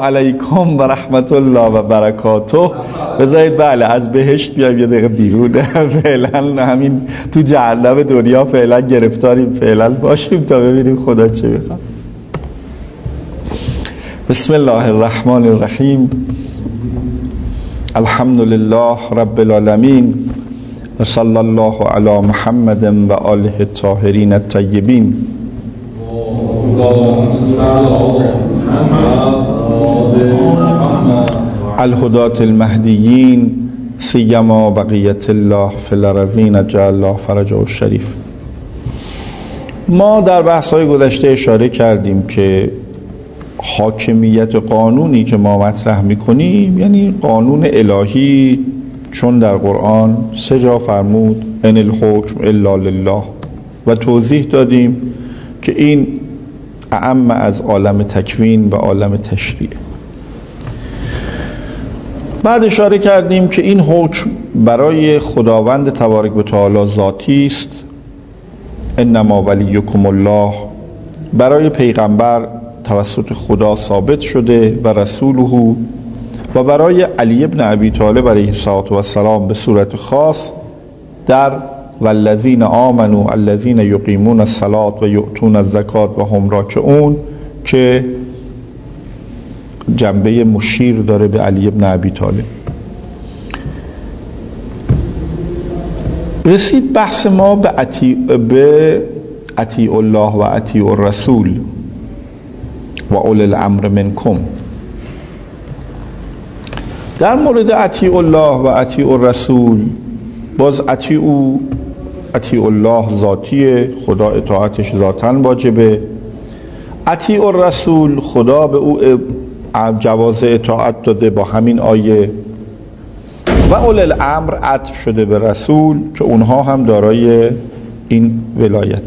علیکم و رحمت الله و برکاته. بذارید بله از بهشت بیایم یه دقیقه بیرون. فعلا همین تو جهنم دنیا فعلا گرفتاریم، فعلا باشیم تا ببینیم خدا چه میخواد. بسم الله الرحمن الرحیم. الحمد لله رب العالمین و صلی الله علی محمد و آله الطاهرین الطیبین. الهداة المهدیین سیما بقیت الله فی الارضین جعل الله فرجه الشریف. ما در بحث‌های گذشته اشاره کردیم که حاکمیت قانونی که ما مطرح می‌کنیم یعنی قانون الهی، چون در قرآن 3 جا فرمود ان الحکم الا لله و توضیح دادیم که این اعم از عالم تکوین و عالم تشریع. بعد اشاره کردیم که این حکم برای خداوند تبارک و تعالی ذاتی است، انما ولیکم الله، برای پیغمبر توسط خدا ثابت شده و رسوله، و برای علی ابن ابی طالب علیه السلام به صورت خاص در والذین آمنوا الذین یقیمون الصلاة و یؤتون الزکات و هم راکعون که جنبه مشیر داره به علی ابن ابی طالب. رسید بحث ما به اطیع الله و اطیع الرسول و اولی الامر منکم. در مورد اطیع الله و اطیع الرسول باز اطیع الله ذاتیه، خدا اطاعتش ذاتاً واجبه. اطیع الرسول خدا به او جواز اطاعت داده با همین آیه، و اولی الامر عطف شده به رسول که اونها هم دارای این ولایت.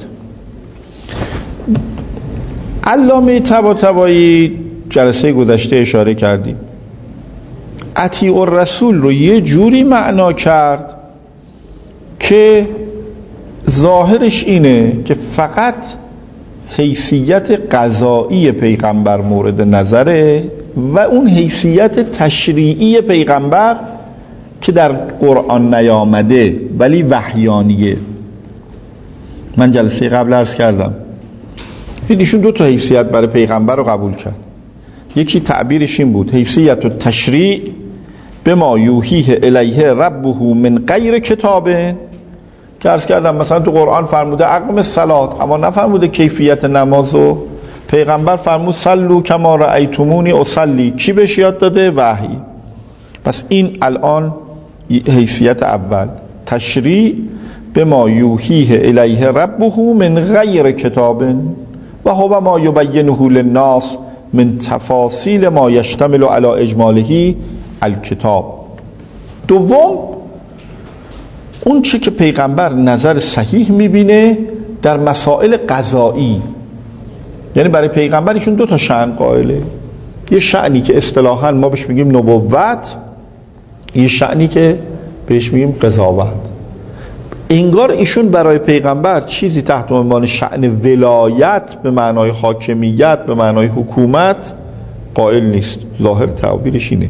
علامه طباطبایی جلسه گذشته اشاره کردیم اطیع الرسول رو یه جوری معنا کرد که ظاهرش اینه که فقط حیثیت قضایی پیغمبر مورد نظره و اون حیثیت تشریعی پیغمبر که در قرآن نیامده ولی وحیانیه. من جلسه قبل عرض کردم ایشون 2 تا حیثیت برای پیغمبر رو قبول کرد. یکی تعبیرش این بود حیثیت التشریع بما یوحیه الیه ربه من غیر کتابه، که عرض کردم مثلا تو قرآن فرموده اقم الصلاة اما نفرموده کیفیت نمازو. پیغمبر فرمود صلوا کما رأیتمونی اصلی، کی بهش یاد داده؟ وحی. پس این الان حیثیت اول، تشریع بما یوحیه الیه ربه من غیر کتاب و هو ما یبینه للناس من تفاصیل ما یشتمل علی اجماله الکتاب. دوم اون چه که پیغمبر نظر صحیح میبینه در مسائل قضایی، یعنی برای پیغمبر ایشون 2 تا شأن قائله. یه شأنی که اصطلاحاً ما بهش میگیم نبوت، یه شأنی که بهش میگیم قضاوت. انگار ایشون برای پیغمبر چیزی تحت عنوان شأن ولایت به معنای حاکمیت به معنای حکومت قائل نیست. ظاهر تعبیرش اینه.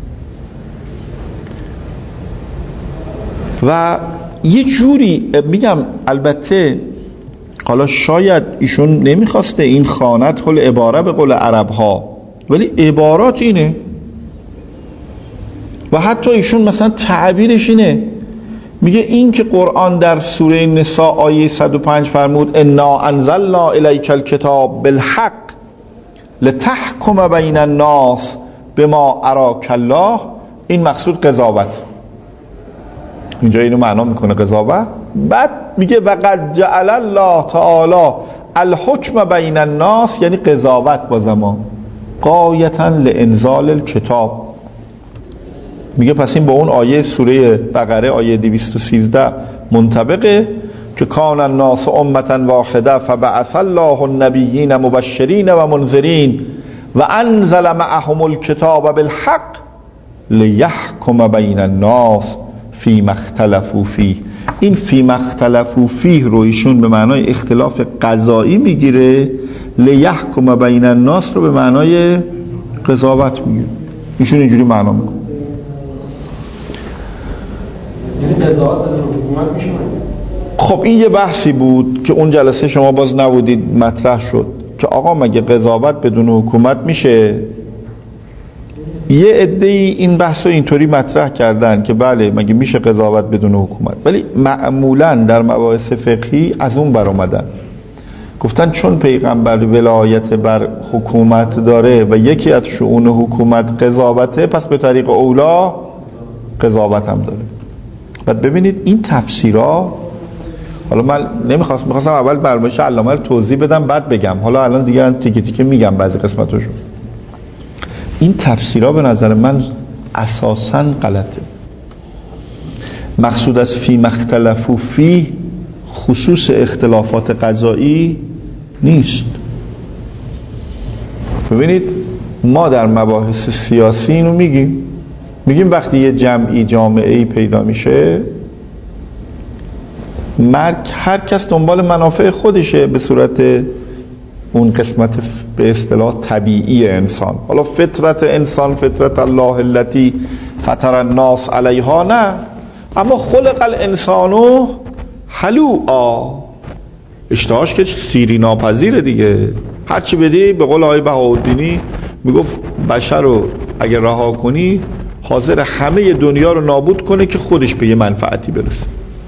و یه جوری میگم، البته حالا شاید ایشون نمیخواسته این خانت حل عباره به قول عرب ها، ولی عبارات اینه. و حتی ایشون مثلا تعبیرش اینه، میگه این که قرآن در سوره نساء آیه 105 فرمود انا انزلنا الیک الکتاب بالحق لتحکم بین الناس بما اراک الله، این مقصود قضاوت. اینجا اینو معنا میکنه قضاوت. بعد میگه وقد جعل الله تعالی الحکم بین الناس، یعنی قضاوت با زمان، غایتا لانزال الکتاب. میگه پس این با اون آیه سوره بقره آیه 213 منطبقه که کان الناس امة واحده فبعث الله النبیین مبشرین و منذرین و انزل معهم الکتاب بالحق لیحکم بین الناس فیما اختلفوا فیه. این فیما اختلفوا فیه رو ایشون به معنای اختلاف قضایی میگیره، لیحکم بین الناس رو به معنای قضاوت میگه. ایشون اینجوری معنا میکنه. یعنی قضاوت بدون حکومت میشه. خب این یه بحثی بود که اون جلسه شما باز نبودید، مطرح شد که آقا مگه قضاوت بدون حکومت میشه؟ یه عده‌ای این بحث رو اینطوری مطرح کردن که بله مگه میشه قضاوت بدون حکومت، ولی معمولاً در مباحث فقهی از اون بر اومدن گفتن چون پیغمبر ولایت بر حکومت داره و یکی از شؤون حکومت قضاوته، پس به طریق اولا قضاوت هم داره. بعد ببینید این تفسیرها، حالا من میخواستم اول برنامه علامه رو توضیح بدم بعد بگم، حالا الان دیگه تیکه تیکه میگم بعضی قسمتاشو. این تفسیرها به نظر من اساساً غلطه. مقصود از فی مختلفو فی خصوص اختلافات قضایی نیست. ببینید ما در مباحث سیاسی اینو میگیم وقتی یه جمعی جامعه‌ای پیدا میشه، هر کس دنبال منافع خودشه به صورت اون قسمت به اصطلاح طبیعی انسان. حالا فطرت انسان فطرت الله التي فطر الناس علیها نه، اما خلق الانسانو حلوعا، اشتهاش که سیری ناپذیره دیگه. هرچی بدی، به قول آقای بهاءالدینی میگفت بشر رو اگر رها کنی حاضر همه دنیا رو نابود کنه که خودش به یه منفعتی برسه.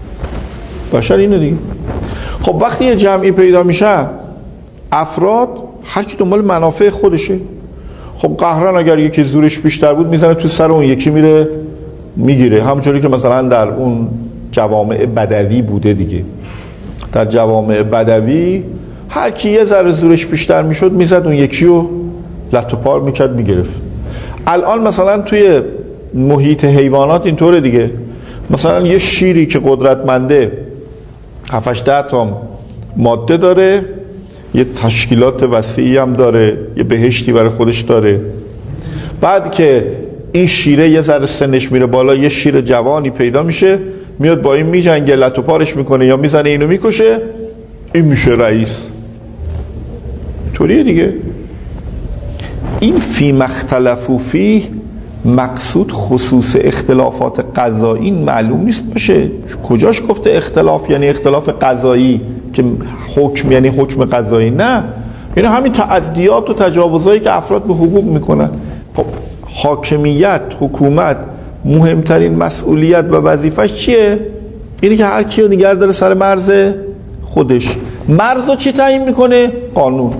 بشر اینه دیگه. خب وقتی یه جمعی پیدا میشه، افراد هر کی دنبال منافع خودشه. خب قهرن اگر یکی زورش بیشتر بود میزنه تو سر اون یکی، میره میگیره، همونجوری که مثلا در اون جوامع بدوی بوده دیگه. در جوامع بدوی هر کی یه ذره زورش بیشتر میشد میزد اون یکی رو لت و پار میکرد میگرفت. الان مثلا توی محیط حیوانات اینطوره دیگه. مثلا یه شیری که قدرتمنده 7-8 تا ماده داره، یه تشکیلات وسیعی هم داره، یه بهشتی برای خودش داره. بعد که این شیره یه ذره سنش میره بالا، یه شیر جوانی پیدا میشه، میاد با این میجنگه، لت و پارش میکنه یا میزنه اینو میکشه، این میشه رئیس. طوریه دیگه. این فی مختلفو فی مقصود خصوص اختلافات قضایی معلوم نیست باشه. کجاش گفته اختلاف یعنی اختلاف قضایی که حکم یعنی حکم قضایی؟ نه، یعنی همین تعدیات و تجاوزایی که افراد به حقوق میکنن. خب حاکمیت، حکومت، مهمترین مسئولیت و وظیفش چیه؟ اینی که هر کیو نگه داره سر مرز خودش. مرز رو چی تعیین میکنه؟ قانون.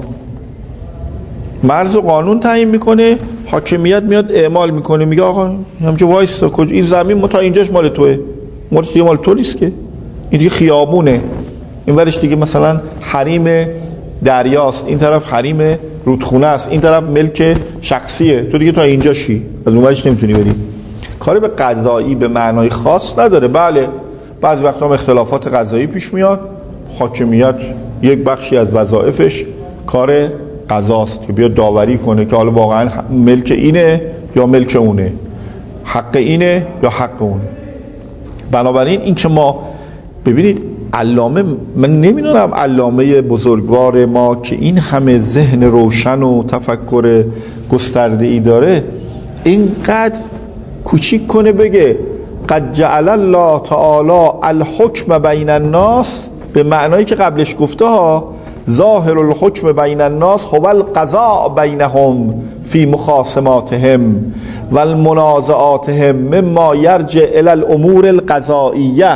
مرز و قانون تعیین میکنه. حاکمیت میاد اعمال میکنه، میگه آقا همچه وایستا، کجا این زمین ما تا اینجاش مال توئه، مال تو نیست که، این دیگه خیابونه، این ورش دیگه مثلا حریم دریاست، این طرف حریم رودخونه است، این طرف ملک شخصیه، تو دیگه تا اینجا شی، از اون ورش نمیتونی بری. کاری به قضایی به معنای خاص نداره. بله بعضی وقتا هم اختلافات قضایی پیش میاد، حاکمیت یک بخشی از وظایفش کار قضاست که بیاد داوری کنه که حالا واقعا ملک اینه یا ملک اونه، حق اینه یا حق اونه. بنابراین این که ما ببینید علامه، من نمیدونم علامه بزرگوار ما که این همه ذهن روشن و تفکر گسترده ای داره، اینقدر کوچیک کنه بگه قد جعل الله تعالی الحکم بین الناس، به معنایی که قبلش گفته ها ظاهر الحکم بین الناس هو القضاء بینهم فی مخاصماتهم و المنازعاتهم مما یرجع الی الامور القضائیه.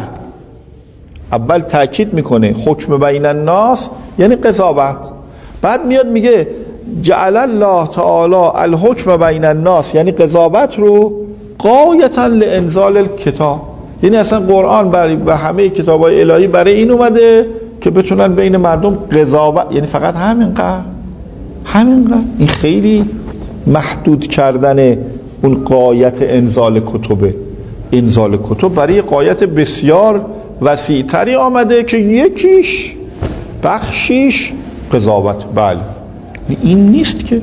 اول تاکید میکنه حکم بین الناس یعنی قضاوت، بعد میاد میگه جعل الله تعالی الحکم بین الناس یعنی قضاوت رو غایتا لانزال الکتاب، یعنی اصلا قرآن برای و همه کتابای الهی برای این اومده که بتونن بین مردم قضاوت، یعنی فقط همینقدر. این خیلی محدود کردن اون غایت انزال کتبه. انزال کتب برای غایت بسیار وسیع‌تری آمده که یکیش بخشیش قضاوت. بله این نیست که.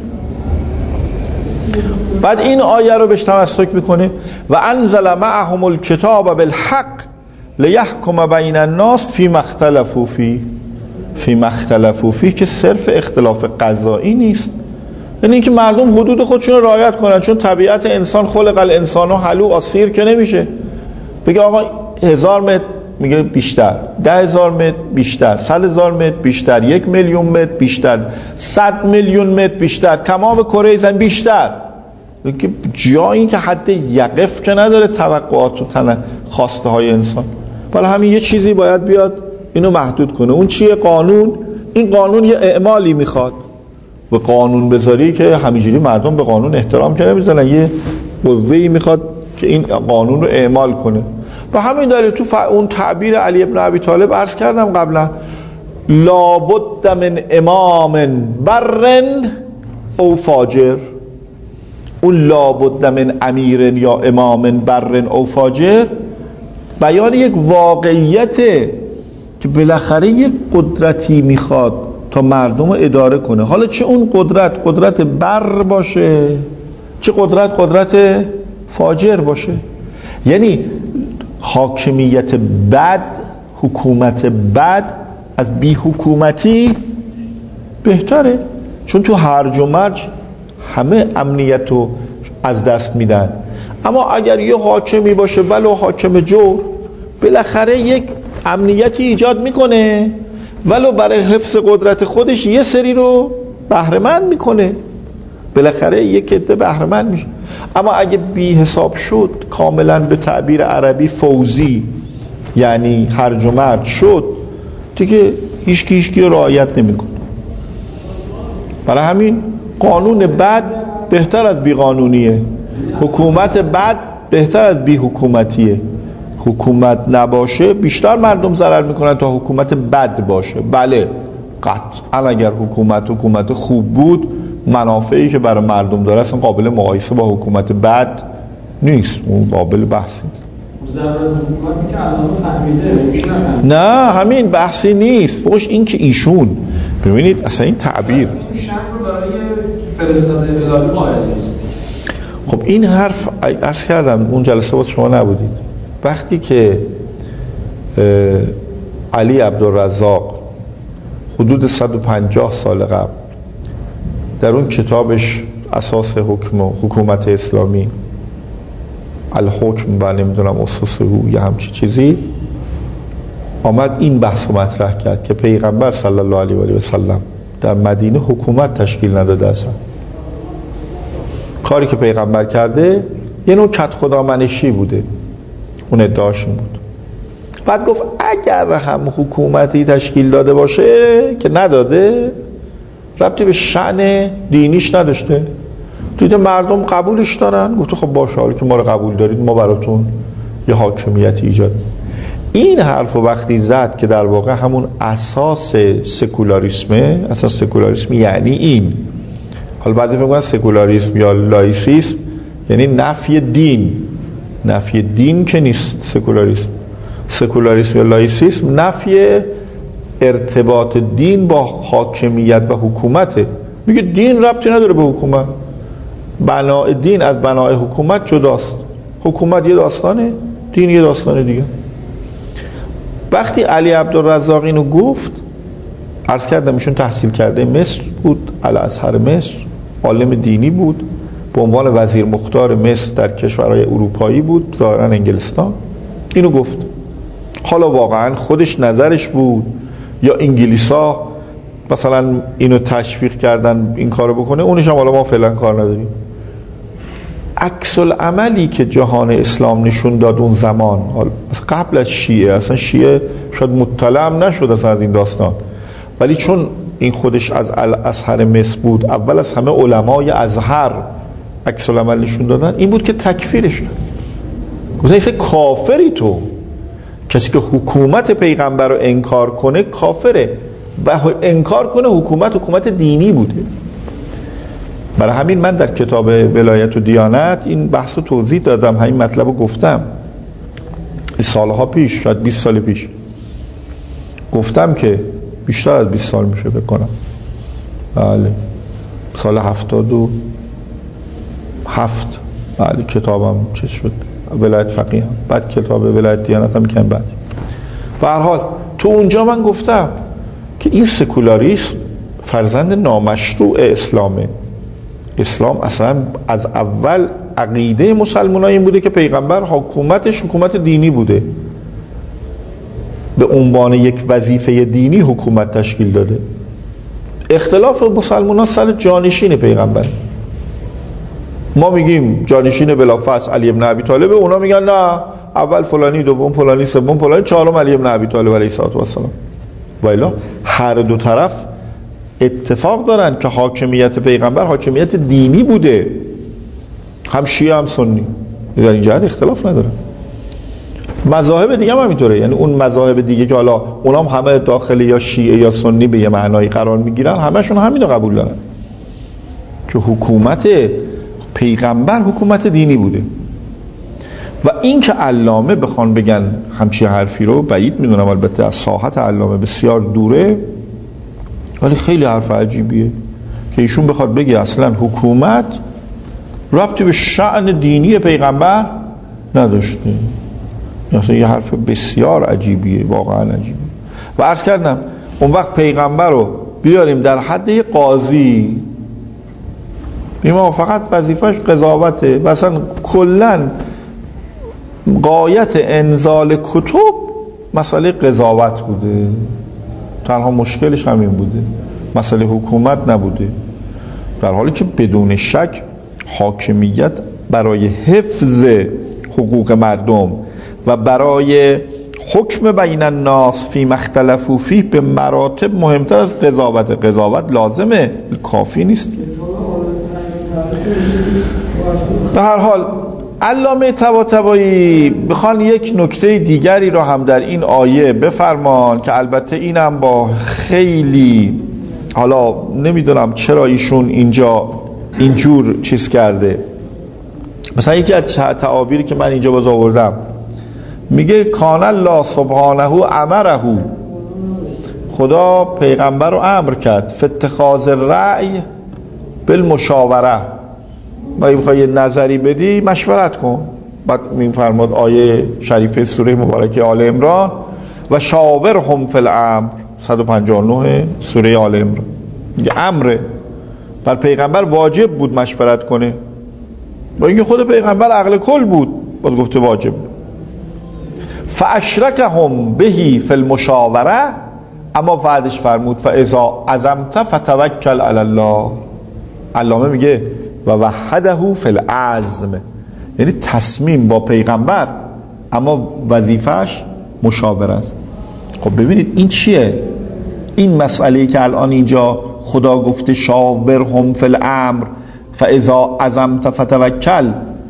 بعد این آیه رو بهش تمسک میکنه و انزل معهم الکتاب بالحق لیحکم بین الناس فیما اختلفوا فیه. فیما اختلفوا فیه که صرف اختلاف قضایی نیست، یعنی اینکه مردم حدود خودشون رو رعایت کنن، چون طبیعت انسان خلق الانسان هلوعا سیر که نمیشه بگه آقا 1000 متر میگه بیشتر، 10,000 متر بیشتر، 100,000 متر بیشتر، 1,000,000 متر بیشتر، 100 میلیون متر بیشتر، تمام کره زمین بیشتر. که جایی که حد یقف که نداره توقعات و خواسته های انسان. ولی همین یه چیزی باید بیاد اینو محدود کنه. اون چیه؟ قانون. این قانون یه اعمالی میخواد. به قانون بذاری که همینجوری مردم به قانون احترام که نمیزنن، یه قوه‌ای میخواد که این قانون رو اعمال کنه. و همین دلیل تو اون تعبیر علی ابن ابی طالب عرض کردم قبلا، لابد من امام برن او فاجر. اون لابد من امیر یا امام برن او فاجر بیان یک واقعیته که بالاخره یک قدرتی میخواد تا مردم رو اداره کنه. حالا چه اون قدرت بر باشه، چه قدرت فاجر باشه. یعنی حاکمیت بد، حکومت بد از بی حکومتی بهتره، چون تو هرج و مرج همه امنیت رو از دست میدن. اما اگر یه حاکمی باشه ولو حاکم جور، بالاخره یک امنیتی ایجاد میکنه، ولو برای حفظ قدرت خودش یه سری رو بهره‌مند میکنه، بالاخره یک عده بهره‌مند میشه. اما اگه بی حساب شد، کاملا به تعبیر عربی فوزی، یعنی هرج و مرج شد، دیگه هیچکی رو رعایت نمیکنه. برای همین قانون بد بهتر از بی قانونیه، حکومت بد بهتر از بی حکومتیه. حکومت نباشه بیشتر مردم ضرر میکنن تا حکومت بد باشه. بله قطعا اگر حکومت خوب بود، منافعی که برای مردم داره اصلا قابل مقایسه با حکومت بد نیست، اون قابل بحثی. ضرر حکومتی که الان فهمیده نه همین بحثی نیست. فوش این که ایشون ببینید اصلا این تعبیر این شرط رو برای فرستاده الهی قائل نیست. خب این حرف عرض کردم اون جلسه بود شما نبودید، وقتی که علی عبدالرزاق حدود 150 سال قبل در اون کتابش اساس حکومت اسلامی، الحکم و نمیدونم اساسه یا همچی چیزی، آمد این بحث رو مطرح کرد که پیغمبر صلی الله علیه و سلم در مدینه حکومت تشکیل نداده. اصلا کاری که پیغمبر کرده یه نوع کت خدا منشی بوده، اون ادعاش این بود. بعد گفت اگر هم حکومتی تشکیل داده باشه که نداده، ربطی به شأن دینیش نداشته، دیده مردم قبولش دارن، گفت خب باشه، حالا که ما رو قبول دارید ما براتون یه حاکمیتی ایجاد. این حرف وقتی زد که در واقع همون اساس سکولاریسمه، اساس سکولاریسم یعنی این، حالا بعضی میگن سکولاریسم یا لایسیسم یعنی نفی دین که نیست. سکولاریسم یا لایسیسم نفی ارتباط دین با حاکمیت و حکومته. میگه دین ربطی نداره به حکومت، بنای دین از بنای حکومت جداست، حکومت یه داستانه، دین یه داستانه دیگه. وقتی علی عبدالرزاق اینو گفت، عرض کردم ایشون تحصیل کرده مصر بود، الازهر مصر، عالم دینی بود، به عنوان وزیر مختار مصر در کشورهای اروپایی بود، ظاهرا انگلستان. اینو گفت. حالا واقعا خودش نظرش بود یا انگلیسا مثلا اینو تشویق کردن این کارو بکنه، اونش هم حالا ما فعلا کار نداریم. عکس العملی که جهان اسلام نشون داد اون زمان، قبل از شیعه، اصلا شیعه شاید مطلع هم نشد اصلا از این داستان، ولی چون این خودش از الازهر مصر بود، اول از همه علمای ازهر عکس العمل نشون دادن، این بود که تکفیرش کرد. گفتن ایسه کافری، تو کسی که حکومت پیغمبر رو انکار کنه کافره، و انکار کنه حکومت دینی بوده. برای همین من در کتاب ولایت و دیانت این بحث رو توضیح دادم، همین مطلب رو گفتم سالها پیش، شاید 20 سال پیش گفتم که بیشتر از 20 سال میشه بکنم، بله سال 77 بله کتابم چیز شد، ولایت فقیه هم. بعد کتاب ولایت دیانت هم کم بعد. به هر حال تو اونجا من گفتم که این سکولاریسم فرزند نامشروع اسلامه. اسلام اصلا از اول عقیده مسلمانان این بوده که پیغمبر حکومتش حکومت دینی بوده، به عنوان یک وظیفه دینی حکومت تشکیل داده. اختلاف مسلمانان سر جانشین پیغمبر. ما میگیم جانشین بلافاصل علی ابن ابی طالب، اونا میگن نه اول فلانی، دوم فلانی، سوم فلانی، چهارم علی ابن ابی طالب علیه السلام. والا هر دو طرف اتفاق دارن که حاکمیت پیغمبر حاکمیت دینی بوده، هم شیعه هم سنی، در این جهت اختلاف نداره. مذاهب دیگه هم همینطوره، یعنی اون مذاهب دیگه که حالا اونام همه داخل یا شیعه یا سنی به یه معنایی قرار میگیرن، همشون همینو قبول دارن که حکومت پیغمبر حکومت دینی بوده. و این که علامه بخوان بگن همچین حرفی رو بعید میدونم، البته از ساحت علامه بسیار دوره، ولی خیلی حرف عجیبیه که ایشون بخواد بگه اصلا حکومت ربطی به شأن دینی پیغمبر نداشته. اصلا یه حرف بسیار عجیبیه، واقعا عجیبیه. و عرض کردم اون وقت پیغمبر رو بیاریم در حد یه قاضی، ما فقط وظیفش قضاوته، مثلا کلن غایت انزال کتب مسئله قضاوت بوده، تنها مشکلش همین بوده، مسئله حکومت نبوده. در حالی که بدون شک حاکمیت برای حفظ حقوق مردم و برای حکم بین الناس فی مختلفو فیه به مراتب مهمتر از قضاوت. قضاوت لازمه، کافی نیست. به هر حال علامه طباطبایی بخوان یک نکته دیگری رو هم در این آیه بفرمان که البته اینم با خیلی، حالا نمیدونم چرا ایشون اینجا اینجور چیز کرده. مثلا یکی از تعابیری که من اینجا باز آوردم میگه کان الله سبحانه امره، خدا پیغمبر رو امر کرد فی اتخاذ الرأی بالمشاوره، ما بخوای یه نظری بدی مشورت کن. بعد میفرماد آیه شریفه سوره مبارکه آل عمران و شاورهم فی الامر 159 سوره آل عمران، میگه امره، بر پیغمبر واجب بود مشورت کنه، با اینکه خود پیغمبر عقل کل بود باز گفته واجب. فاشرکهم بهی فی المشاوره، اما بعدش فرمود فاذا عزمت فتوکل علی الله. علامه میگه و وحده فی العزم، یعنی تصمیم با پیغمبر اما وظیفش مشاوره است. خب ببینید این چیه؟ این مسئله‌ای که الان اینجا خدا گفته شاورهم فی الامر فاذا عزمت فتوکل،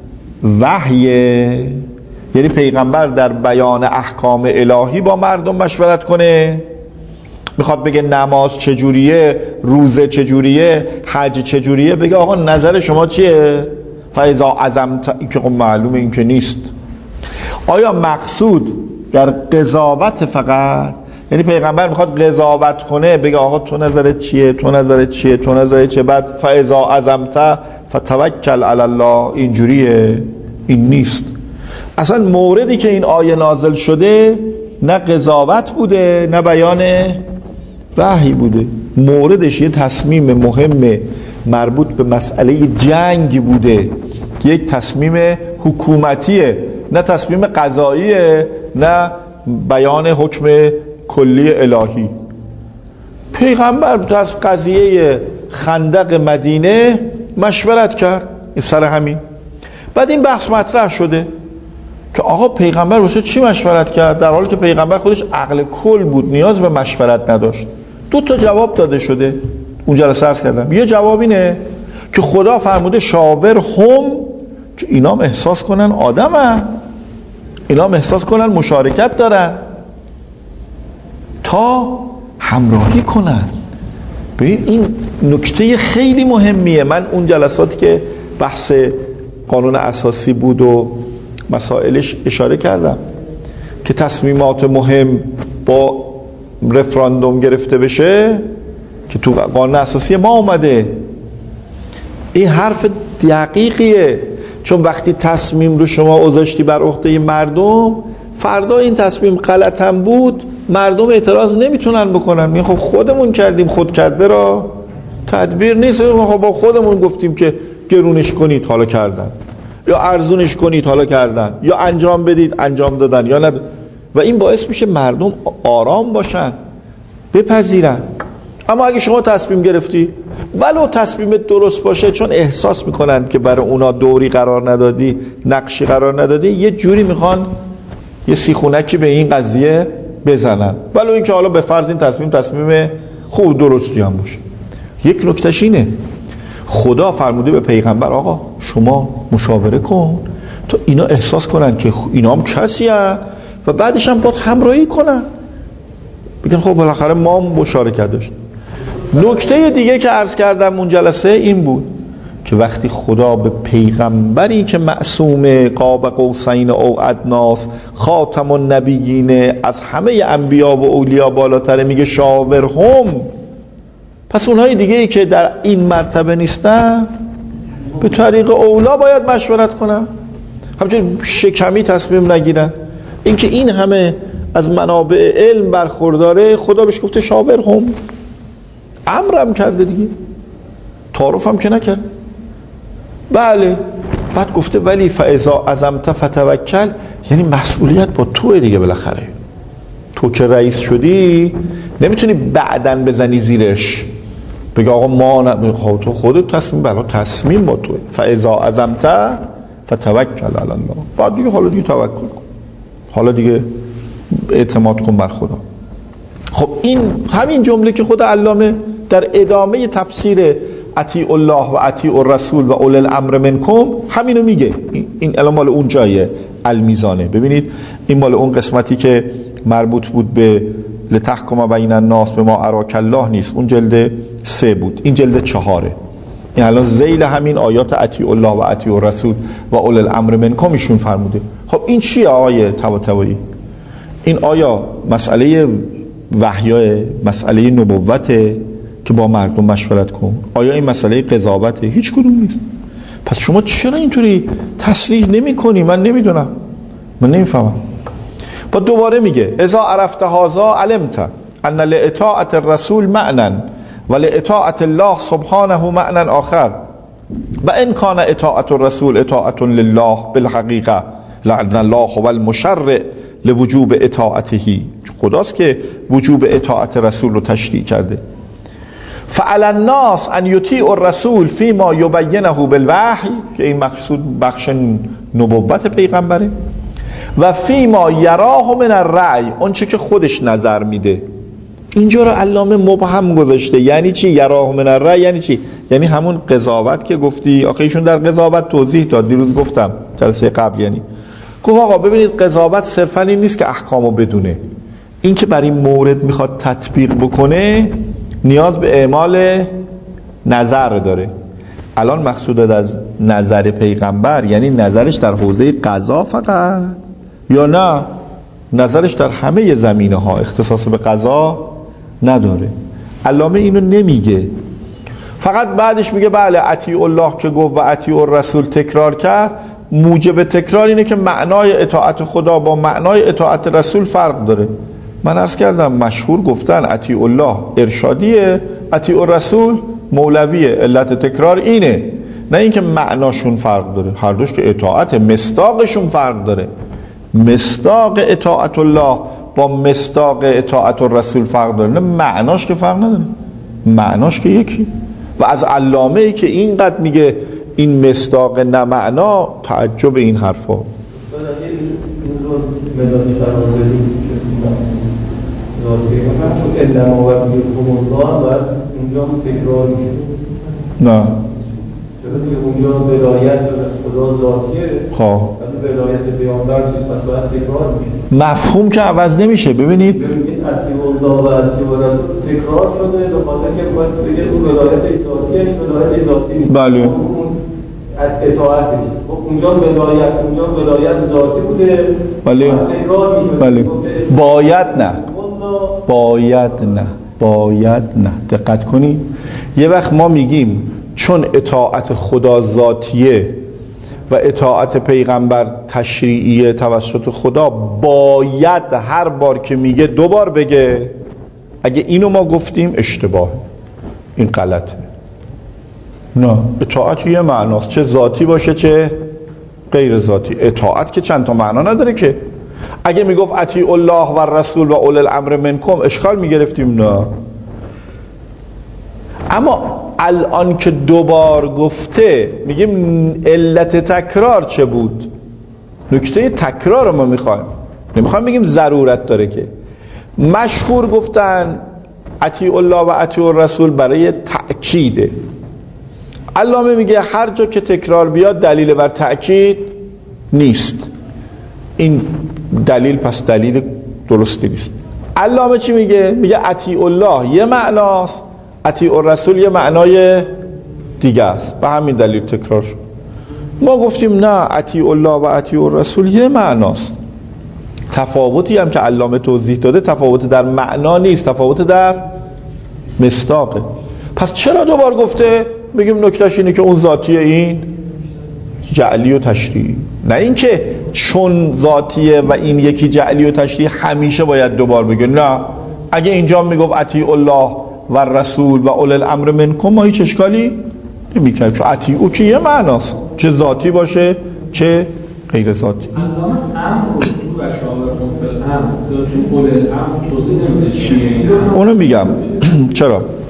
وحیه، یعنی پیغمبر در بیان احکام الهی با مردم مشورت کنه. میخواد بگه نماز چجوریه، روزه چجوریه، حج چجوریه، بگه آقا نظر شما چیه؟ فاذا عزمت، این که معلومه این که نیست. آیا مقصود در قضاوت فقط، یعنی پیغمبر میخواد قضاوت کنه بگه آقا تو نظرت چیه، تو نظرت چیه، تو نظرت چیه، بعد فاذا عزمت فتوکل علی الله، اینجوریه؟ این نیست. اصلا موردی که این آیه نازل شده نه قضاوت بوده نه بیان وحی بوده، موردش یه تصمیم مهم مربوط به مسئله جنگ بوده، یک تصمیم حکومتیه، نه تصمیم قضاییه، نه بیان حکم کلی الهی. پیغمبر در قضیه خندق مدینه مشورت کرد سر همین. بعد این بحث مطرح شده که آقا پیغمبر واسه چی مشورت کرد، در حالی که پیغمبر خودش عقل کل بود، نیاز به مشورت نداشت. دو تا جواب داده شده اونجا رو سرس کردم. یه جواب اینه که خدا فرموده شاورهم، که اینام احساس کنن آدمن، اینام احساس کنن مشارکت دارن تا همراهی کنن. ببین این نکته خیلی مهمیه. من اون جلساتی که بحث قانون اساسی بود و مسائلش اشاره کردم که تصمیمات مهم با رفراندوم گرفته بشه که تو قانون اساسی ما اومده. این حرف دقیقیه، چون وقتی تصمیم رو شما گذاشتی بر عهده مردم، فردا این تصمیم غلط هم بود مردم اعتراض نمیتونن بکنن، میگن خب خودمون کردیم، خود کرده را تدبیر نیست. با خودمون گفتیم که گرونش کنید حالا کردن، یا ارزونش کنید حالا کردن، یا انجام بدید انجام دادن یا نه. و این باعث میشه مردم آرام باشن، بپذیرن. اما اگه شما تصمیم گرفتی ولو تصمیمت درست باشه، چون احساس میکنن که برای اونا دوری قرار ندادی، نقشی قرار ندادی، یه جوری میخوان یه سیخونکی به این قضیه بزنن، ولو اینکه حالا به فرض این تصمیم خوب درستی هم باشه. یک نکتهش اینه، خدا فرموده به پیغمبر آقا شما مشاوره کن تا اینا احساس کنن که اینا هم کسی هست و بعدش هم باید همراهی کنن، بگن خب بالاخره ما مشارکت داشتیم. نکته دیگه که عرض کردم اون جلسه این بود که وقتی خدا به پیغمبری که معصوم قاب قوسین او ادناس خاتم النبیین از همه انبیا و اولیا بالاتره میگه شاورهم، پس اونهای دیگه ای که در این مرتبه نیستن به طریق اولا باید مشورت کنن، همچنین شکمی تصمیم نگیرن. اینکه این همه از منابع علم برخورداره، خدا بهش گفته شاورهم، امرم کرده دیگه، تعارفم که نکرد. بله بعد گفته ولی فاذا عزمت فتوکل، یعنی مسئولیت با توه دیگه. بالاخره تو که رئیس شدی نمیتونی بعدن بزنی زیرش بگه آقا ما تو خودت تصمیم با توه. فاذا عزمت فتوکل علی الله، بعد دیگه حالا دیگه توکل کن، حالا دیگه اعتماد کن بر خدا. خب این همین جمله که خود علامه در ادامه تفسیر اطیعوا الله و اطیعوا الرسول و اولی الامر منکم همینو میگه. این الان مال اون جایه المیزانه. ببینید این مال اون قسمتی که مربوط بود به لتحکم بین الناس بما اراک الله نیست، اون جلد 3 بود، این جلد 4. این الان ذیل همین آیات اطیعوا الله و اطیعوا الرسول و اولی الامر منکم ایشون فرموده. خب این چیه آیه طباطبایی؟ این آیا مسئله وحیه، مسئله نبوته که با مردم مشورت کن؟ آیا این مسئله قضاوته؟ هیچ کدوم نیست. پس شما چرا اینطوری تصریح نمی کنی؟ من نمیدونم، من نمیفهمم. با دوباره میگه اذا عرفت هذا علمت ان لاطاعت الرسول معنا و لاطاعت الله سبحانه معنا آخر و ان کان اطاعت الرسول اطاعت لله بالحقیقه لعن الله هو المشرع لوجوب اطاعته، خداست که وجوب اطاعت رسول رو تشریع کرده. فعلی الناس ان یطیعوا الرسول فیما یبینه بالوحی، که این مقصود بخش نبوت پیغمبره، و فیما یراه من الرأی، اون چه که خودش نظر میده. اینجا رو علامه مبهم گذاشته. یعنی چی یراه من الرأی؟ یعنی چی؟ یعنی همون قضاوت که گفتی. آخه ایشون در قضاوت توضیح داد، دیروز گفتم جلسه قبل. یعنی گفت آقا ببینید قضاوت صرفا این نیست که احکامو بدونه، این که برای مورد میخواد تطبیق بکنه نیاز به اعمال نظر داره. الان مقصود از نظر پیغمبر یعنی نظرش در حوزه قضا فقط، یا نه نظرش در همه زمینه ها اختصاص به قضا نداره؟ علامه اینو نمیگه، فقط بعدش میگه بله اطیعوا الله که گفت و اطیعوا الرسول تکرار کرد، موجب تکرار اینه که معنای اطاعت خدا با معنای اطاعت رسول فرق داره. من عرض کردم مشهور گفتن اطیعوا الله ارشادیه، اطیعوا الرسول مولویه. علت تکرار اینه، نه اینکه معناشون فرق داره. هر دوش که اطاعت، مصداقشون فرق داره. مصداق اطاعت الله با مصداق اطاعت الرسول فرق داره، نه معناش که فرق نداره، معناش که یکی. و از علامه ای که اینقدر میگه این مصداق نه معنا، تعجب این حرفا. نه چرا دیگه اونجا ولایت خدا ذاتیه، خب ولی ولایت پیامبر چیز پس باید تکرار میشه. مفهوم که عوض نمیشه. ببینید اطیعوا الله و اطیعوا الرسول تکرار شده به خاطر که باید بگه اون ولایت ذاتیه، این ولایت ذاتی نیست. بله اون اطاعت نیست. خب اونجا ولایت ذاتی بوده. بله تکرار میشه. بله باید نه. دقت کنی. یه وقت ما میگیم چون اطاعت خدا ذاتیه و اطاعت پیغمبر تشریعیه توسط خدا، باید هر بار که میگه 2 بار بگه. اگه اینو ما گفتیم اشتباه، این غلطه. نه، اطاعت یه معناست، چه ذاتی باشه چه غیر ذاتی. اطاعت که چند تا معنا نداره که. اگه میگفت اطیعوا الله و الرسول و اولی الامر منکم اشکال میگرفتیم. نه، اما الان که دوبار گفته میگیم علت تکرار چه بود؟ نکته تکرار رو ما میخوایم، نمیخوایم بگیم ضرورت داره که. مشهور گفتن اطیعوا الله و اطیعوا الرسول برای تأکیده. علامه میگه هر جا که تکرار بیاد دلیل بر تأکید نیست. این دلیل پس دلیل درستی نیست. علامه چی میگه؟ میگه اطیعوا الله یه معناست، اطیعوا الرسول یه معنای دیگه است، به همین دلیل تکرار شد. ما گفتیم نه، اطیعوا الله و اطیعوا الرسول یه معناست. تفاوتی هم که علامه توضیح داده تفاوت در معنا نیست، تفاوت در مصداقه. پس چرا دوبار گفته؟ میگیم نکتهش اینه که اون ذاتیه، این جعلی و تشریعی. نه اینکه چون ذاتیه و این یکی جعلی و تشریعی همیشه باید دوبار بگه. نه، اگه اینجا میگفت اطیعوا الله و الرسول و اولی الامر منکم ما هیچ اشکالی نمی‌کنیم، چون اطیعوا که یه معناست، چه ذاتی باشه چه غیر ذاتی. اونو میگم چرا